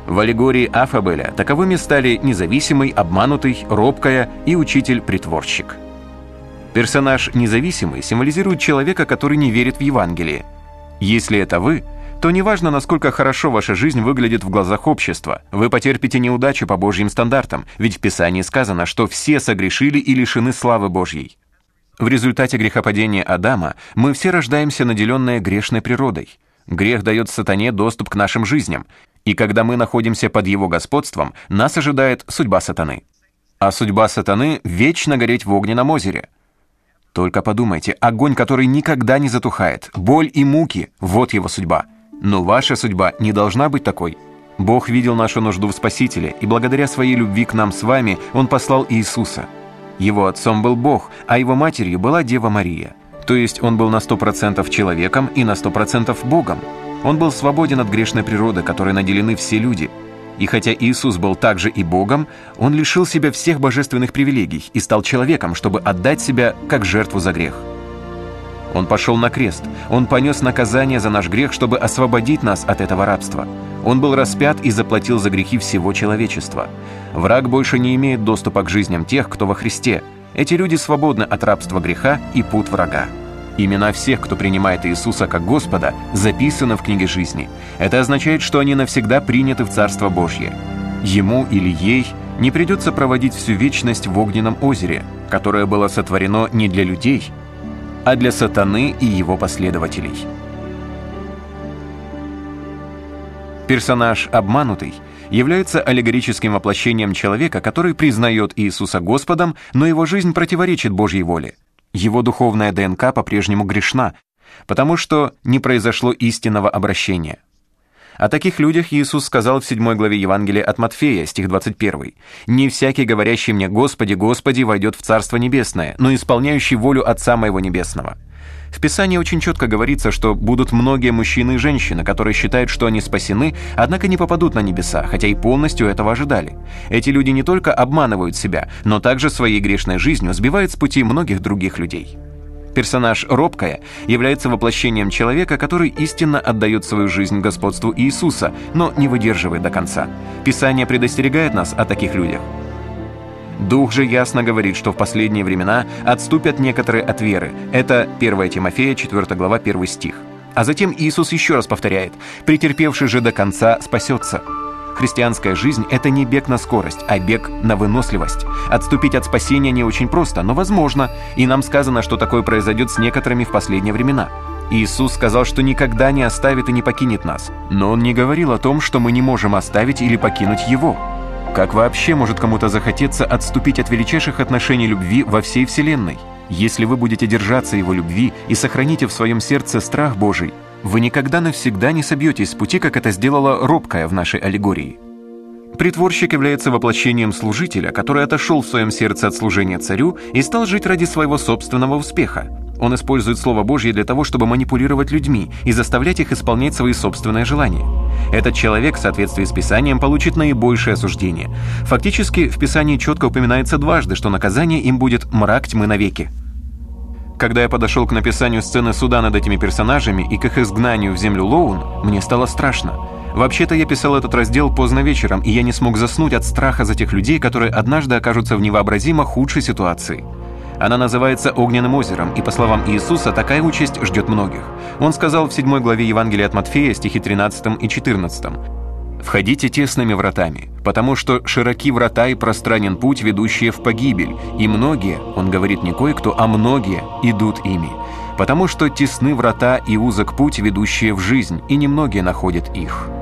В аллегории Афабеля таковыми стали независимый, обманутый, робкая и учитель-притворщик. Персонаж независимый символизирует человека, который не верит в Евангелие. Если это вы, то неважно, насколько хорошо ваша жизнь выглядит в глазах общества, вы потерпите неудачу по Божьим стандартам, ведь в Писании сказано, что все согрешили и лишены славы Божьей. В результате грехопадения Адама мы все рождаемся наделенные грешной природой. Грех дает сатане доступ к нашим жизням, и когда мы находимся под его господством, нас ожидает судьба сатаны. А судьба сатаны — вечно гореть в огненном озере. Только подумайте, огонь, который никогда не затухает, боль и муки — вот его судьба. Но ваша судьба не должна быть такой. Бог видел нашу нужду в Спасителе, и благодаря своей любви к нам с вами Он послал Иисуса. Его отцом был Бог, а его матерью была Дева Мария. То есть он был на 100% человеком и на 100% Богом. Он был свободен от грешной природы, которой наделены все люди. И хотя Иисус был также и Богом, Он лишил себя всех божественных привилегий и стал человеком, чтобы отдать себя как жертву за грех. Он пошел на крест, Он понес наказание за наш грех, чтобы освободить нас от этого рабства. Он был распят и заплатил за грехи всего человечества. Враг больше не имеет доступа к жизням тех, кто во Христе. Эти люди свободны от рабства греха и пут врага. Имена всех, кто принимает Иисуса как Господа, записаны в книге жизни. Это означает, что они навсегда приняты в Царство Божье. Ему или ей не придется проводить всю вечность в огненном озере, которое было сотворено не для людей, а для сатаны и его последователей. Персонаж «обманутый» является аллегорическим воплощением человека, который признает Иисуса Господом, но его жизнь противоречит Божьей воле. Его духовная ДНК по-прежнему грешна, потому что не произошло истинного обращения. О таких людях Иисус сказал в 7 главе Евангелия от Матфея, стих 21. «Не всякий, говорящий мне «Господи, Господи», войдет в Царство Небесное, но исполняющий волю Отца Моего Небесного». В Писании очень четко говорится, что будут многие мужчины и женщины, которые считают, что они спасены, однако не попадут на небеса, хотя и полностью этого ожидали. Эти люди не только обманывают себя, но также своей грешной жизнью сбивают с пути многих других людей. Персонаж «робкая» является воплощением человека, который истинно отдает свою жизнь господству Иисуса, но не выдерживает до конца. Писание предостерегает нас о таких людях. Дух же ясно говорит, что в последние времена отступят некоторые от веры. Это 1 Тимофея, 4 глава, 1 стих. А затем Иисус еще раз повторяет: «Претерпевший же до конца спасется». Христианская жизнь — это не бег на скорость, а бег на выносливость. Отступить от спасения не очень просто, но возможно, и нам сказано, что такое произойдет с некоторыми в последние времена. Иисус сказал, что никогда не оставит и не покинет нас, но Он не говорил о том, что мы не можем оставить или покинуть Его. Как вообще может кому-то захотеться отступить от величайших отношений любви во всей Вселенной? Если вы будете держаться Его любви и сохраните в своем сердце страх Божий, вы никогда навсегда не собьетесь с пути, как это сделала робкая в нашей аллегории. Притворщик является воплощением служителя, который отошел в своем сердце от служения царю и стал жить ради своего собственного успеха. Он использует Слово Божье для того, чтобы манипулировать людьми и заставлять их исполнять свои собственные желания. Этот человек, в соответствии с Писанием, получит наибольшее осуждение. Фактически, в Писании четко упоминается дважды, что наказание им будет мрак тьмы навеки. Когда я подошел к написанию сцены суда над этими персонажами и к их изгнанию в землю Лоун, мне стало страшно. Вообще-то я писал этот раздел поздно вечером, и я не смог заснуть от страха за тех людей, которые однажды окажутся в невообразимо худшей ситуации. Она называется «Огненным озером», и, по словам Иисуса, такая участь ждет многих. Он сказал в 7 главе Евангелия от Матфея, стихи 13 и 14. «Входите тесными вратами, потому что широки врата и пространен путь, ведущие в погибель, и многие, он говорит не кое-кто, а многие идут ими, потому что тесны врата и узок путь, ведущие в жизнь, и немногие находят их».